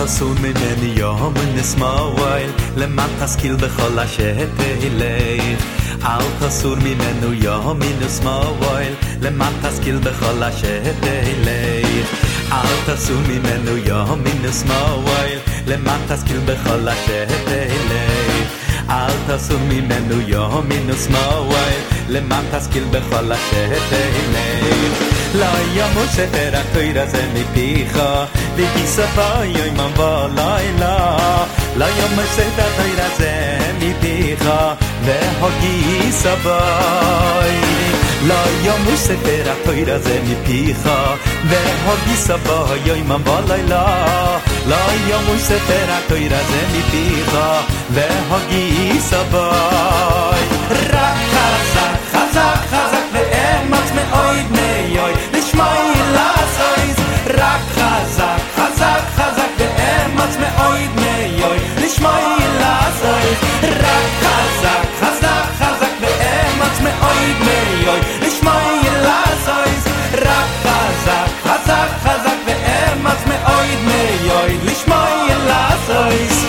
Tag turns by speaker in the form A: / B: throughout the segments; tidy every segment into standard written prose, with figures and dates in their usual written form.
A: תסור ממני יום נסמאויל למען תשכיל בכל אשר תלך אל תסור ממנו יום נסמאויל למען תשכיל בכל אשר תלך אל תסור ממנו יום נסמאויל למען תשכיל בכל אשר תלך אל תסור ממנו יום נסמאויל למען תשכיל בכל אשר תלך לא ימות ספר התורה זה מפיך וכיספה יומם ולילה לא ימות ספר התורה זה מפיך והגיסה בי לא ימות ספר התורה זה מפיך והגיסה בי יומם ולילה לא ימות ספר התורה זה מפיך והגיסה בי רק חזק חזק חזק ואמץ מאויד מאויד לשמעי לעשויז רק חזק חזק חזק ואמץ מאויד מאויד לשמעי לעשויז רק חזק חזק חזק ואמץ מאויד מאויד לשמעי לעשויז רק חזק חזק חזק ואמץ מאויד מאויד לשמעי לעשויז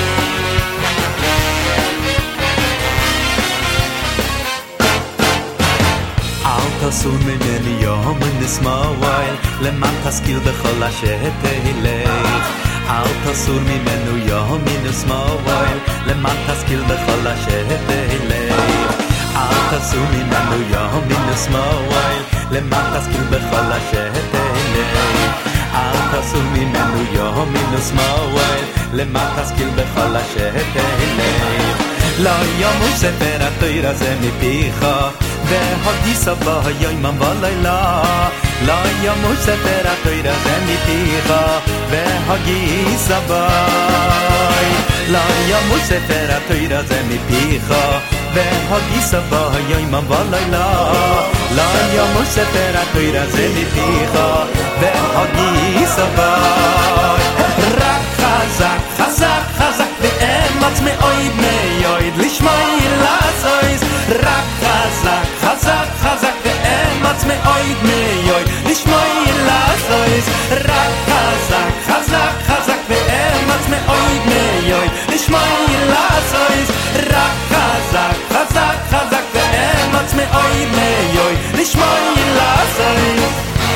A: תסור ממני יום נסמאויל למען תשכיל בכל אשר תלך אל תסור ממנו יום נסמאויל למען תשכיל בכל אשר תלך אל תסור ממנו יום נסמאויל למען תשכיל בכל אשר תלך אל תסור ממנו יום נסמאויל למען תשכיל בכל אשר תלך לא ימות ספר התורה זה מפיך והגיסה בי יומם ולילה לא ימות ספר התורה זה מפיך והגיסה בי לא ימות ספר התורה זה מפיך והגיסה בי יומם ולילה לא ימות ספר התורה זה מפיך והגיסה בי רק חזק חזק חזק ואמץ מאויד מאויד לשמעי לעשויז רק חזק חזק חזק ואמץ מאויד מאויד לשמעי לעשויז רק חזק חזק חזק ואמץ מאויד מאויד לשמעי לעשויז רק חזק חזק חזק ואמץ מאויד מאויד לשמעי לעשויז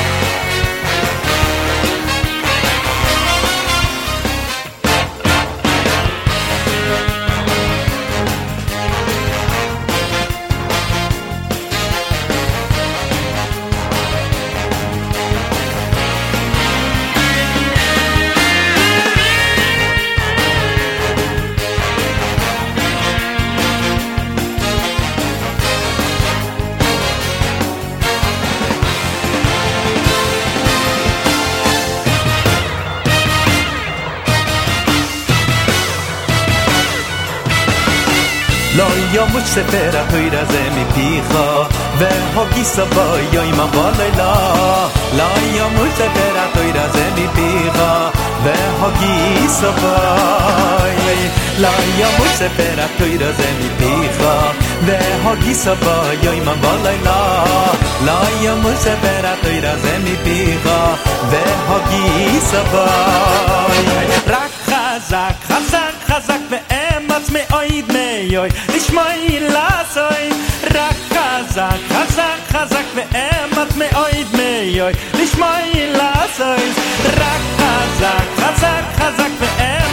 A: לא ימות ספר התורה זה מפיך והגיסה בי יומם ולילה לא ימות ספר התורה זה מפיך והגיסה בי לא ימות ספר התורה זה מפיך והגיסה בי יומם ולילה לא ימות ספר התורה זה מפיך והגיסה בי רק חזק חזק חזק ואמץ מאויד מאויד לשמעי לעשויז רק חזק חזק חזק ואמץ מאויד מאויד לשמעי לעשויז רק חזק חזק חזק ואמץ